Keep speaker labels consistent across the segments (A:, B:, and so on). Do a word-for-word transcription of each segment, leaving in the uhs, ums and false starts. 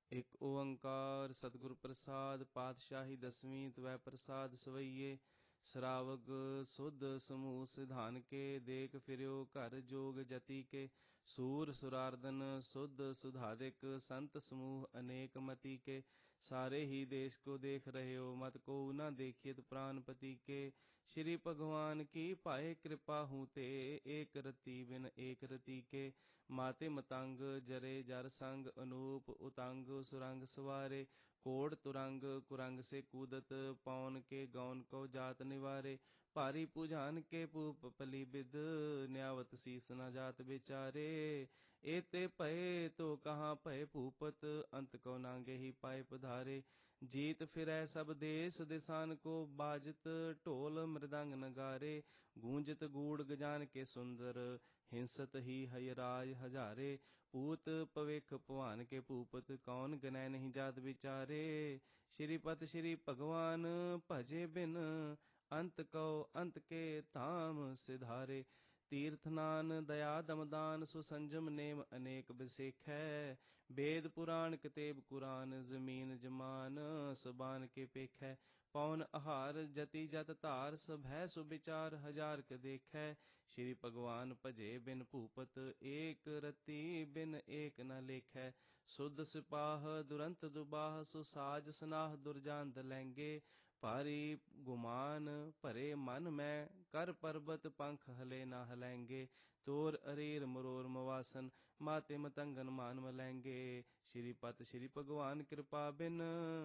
A: ਇਕ ਓੰਕਾਰ ਸਤਿਗੁਰ ਪ੍ਰਸਾਦ ਪਾਤਸ਼ਾਹੀ ਦਸਵੀਂ ਤਵੈ ਪ੍ਰਸਾਦ ਸਵਈਏ ਸਰਾਵਗ ਸੁਧ ਸਮੂਹ ਸਿਧਾਨ ਕੇ ਦੇਖ ਫਿਰਿਓ ਘਰ ਜੋਗ ਜਤੀ ਕੇ ਸੂਰ ਸੁਰਾਰਦਨ ਸੁਧ ਸੁਧਾਦਿਕ ਸੰਤ ਸਮੂਹ ਅਨੇਕ ਮਤੀ ਕੇ ਸਾਰੇ ਹੀ ਦੇਸ਼ ਕੋ ਦੇਖ ਰਹੇ ਹੋ ਮਤ ਕੋ ਨਾ ਦੇਖਿਤ ਪ੍ਰਾਨਪਤੀ ਕੇ श्री भगवान की पाए कृपा हूँ ते एक रति बिन एक रति के माते मतंग जरे जर संग अनूप उतंग सुरंग सवारे कोड तुरंग कुरंग से कूदत पौन के गौन को जात निवारे भारी पुजान के पूप पली बिद न्यावत शीस न जात बेचारे एते पए तो कहाँ पए भूपत अंत को नांगे ही पाए पधारे जीत फिरै सब देश दिसान को बाजत ढोल मृदंग नगारे गूंजत गूढ़ गजान के सुंदर हिंसत ही हयराज हजारे पूत पवेख भवान के भूपत कौन गनै नहीं जात विचारे श्रीपत श्री भगवान भजे बिन अंत को अंत के धाम सिधारे तीर्थनान दया दमदान सुसंजम नेम अनेक बिसेखै वेद पुराण कतेब कुरान जमीन जमान सबान के पेखै पौन आहार जति जत धार सभै सुविचार हजार क देखै श्री भगवान भजे बिन भूपत एक रति बिन एक न लेखै सुध सिपाह दुरंत दुबाह सुसाज सनाह दुरजान दलैंगे भारी गुमान भरे मन में कर पर्वत पंख हले ना हलैंगे तोर अरीर मरोर मवासन माते मतंगन मान मलैंगे श्रीपत श्री भगवान कृपा बिन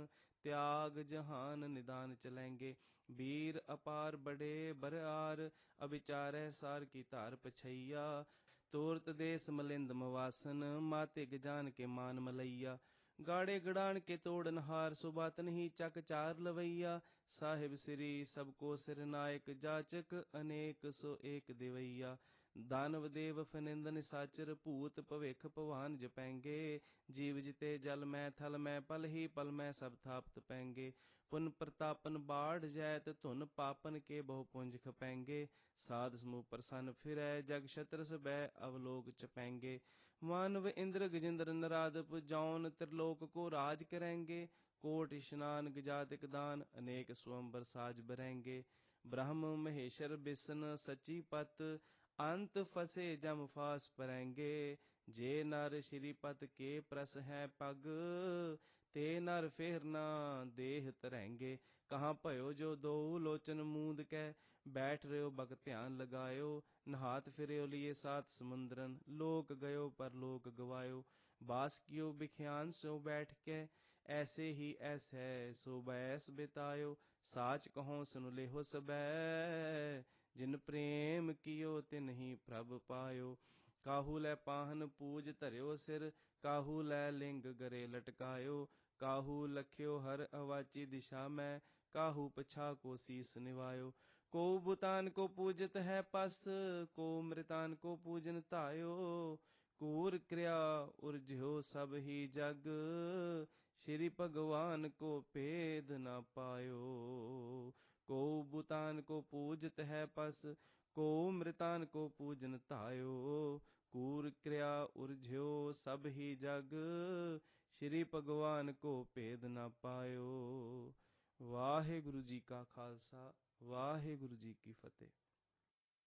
A: त्याग जहान निदान चलेंगे वीर अपार बड़े बरआर अविचारै सार की धार पछैया तोरत देश मलिंद मवासन माते गजान के मान मलैया गाड़े गड़ान के तोड़नहार सुबात नहीं चक चार लवैया साहिब श्री सबको सिर नायक जाचक अनेक सो एक देवैया दानव देव फनिंदन साचर भूत भविख भवान जपैंगे जीव जिते जल मैं थल मैं पल ही पल मैं सब थापत पैंगे पुन प्रतापन बाढ़ जैत धुन पापन के बहु पुंज खपैंगे साध समूह प्रसन्न फिरै जग छत्र सबै अवलोक चपैंगे मानव इंद्र गजेंद्र नरादप जौन त्रिलोक को राज करेंगे कोट स्नान गजातिक दान अनेक स्वंबर साज बरेंगे ब्रह्म महेश्वर बिसन सची पत अंत फसे जम फास परेंगे जे नर श्रीपत के प्रस है पग ते नर फेर ना देह तरैंगे कहाँ भयो जो दो लोचन मूंद कै बैठ रहे हो बग ध्यान लगायो नहात फिरे लिए सात समुंदरन लोक गयो पर लोक गवायो बास कियो बिख्यान सो बैठ के ऐसे ही ऐसे सो बैस बितायो साच कहो सुन लेहो सबै जिन प्रेम कियो तिन ही प्रभ पायो काहू लै पाहन पूज धरियो सिर काहू लै लिंग गरे लटकायो काहू लख्यो हर अवाची दिशा में काहू पछा को शीस निवायो को बुतान को पूजत है पस को मृतान को पूजन तायो कूर क्रिया उर्ज्यो सब ही जग श्री भगवान को भेद न पायो को बुतान को पूजत है पस को मृतान को पूजन तायो कूर क्रिया उर्ज्यो सब ही जग श्री भगवान को भेद न पायो। वाहे गुरु जी का खालसा वाहे गुरु जी की फतेह।